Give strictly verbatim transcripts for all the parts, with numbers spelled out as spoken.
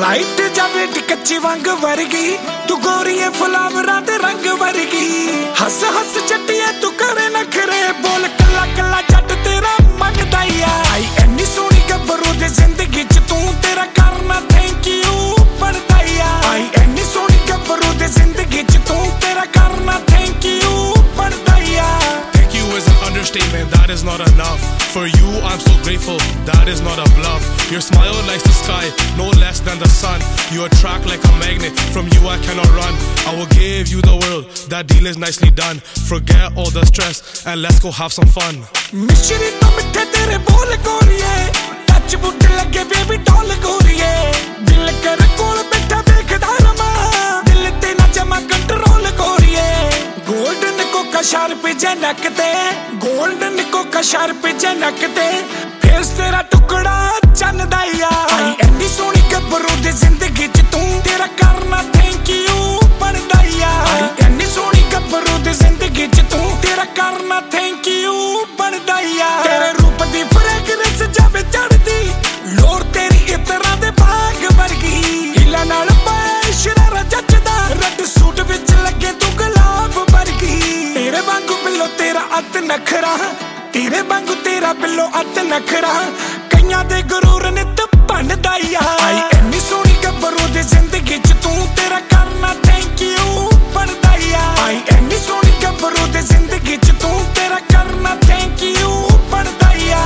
Light जावे कच्ची वांग वर्गी तू गोरी है फुलावरां दे रंग वर्गी हस हस चट्टिए तू करे नखरे बोल कला कला जट तेरा मनदा या आई एनी सोहनी गब्बरू दे जिंदगी च तू तेरा करना थैंक यू पड़दा या आई एनी सोहनी गब्बरू दे जिंदगी च तू तेरा करना थैंक यू पड़दा या Thank you is an understatement, that is not enough. For you I'm so grateful, that is not a bluff. Your smile lights the sky, no less than the sun. You attract like a magnet, from you I cannot run. I will give you the world, that deal is nicely done. Forget all the stress and let's go have some fun. मिश्री तो मिठे तेरे बोल गोरिए touch बुट लगे baby doll गोरिए दिल कर कोल बैठा देखदा रमा दिल ते ना जमा कंट्रोल गोरिए गोल्डन को कशार पे जनक ते गोल्डन को कशार पे जनक ते फेस तेरा टुकड़ा चन दाया आई एनी सोहनी गब्बरू दी जिंदगी च तू तेरा करना थैंक यू बनदा या आई एनी सोहनी गब्बरू दी जिंदगी च तू तेरा करना थैंक यू बनदा या तेरे रूप दी फ्रेगरेंस जावे चढ़दी लोर तेरी इतरा दे बाग वर्गी हिला नाल पाए शरारा जचदा रेड सूट विच लगे तू गुलाब वर्गी तेरे वांगू बिल्लो तेरा अत नखरा तेरे वांगू तेरा बिल्लो अत नखरा कईयां दे गुरूर नित बनदा या आई एनी सोहनी गब्बरू दी जिंदगी च तू तेरा करना थैंक यू बनदा या आई एनी सोहनी गब्बरू दी जिंदगी च तू तेरा करना थैंक यू बनदा या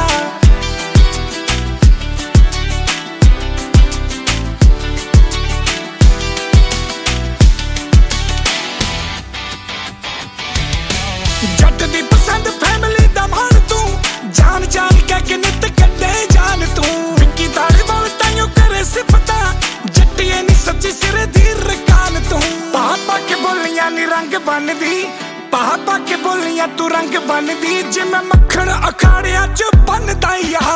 जट दी पसंद फैमिली दा मान तू जान जान के नित कड्डे जान तू विक्की ताड़े वाल ताइयों करे सिफता जट्टिए नी सच्ची सिरे दी रकान तू पापा के बोलियां नी रंग बनदी पापा के बोलियां तू रंग बनदी जिवें मक्खण अखाड़ियां च बनदा या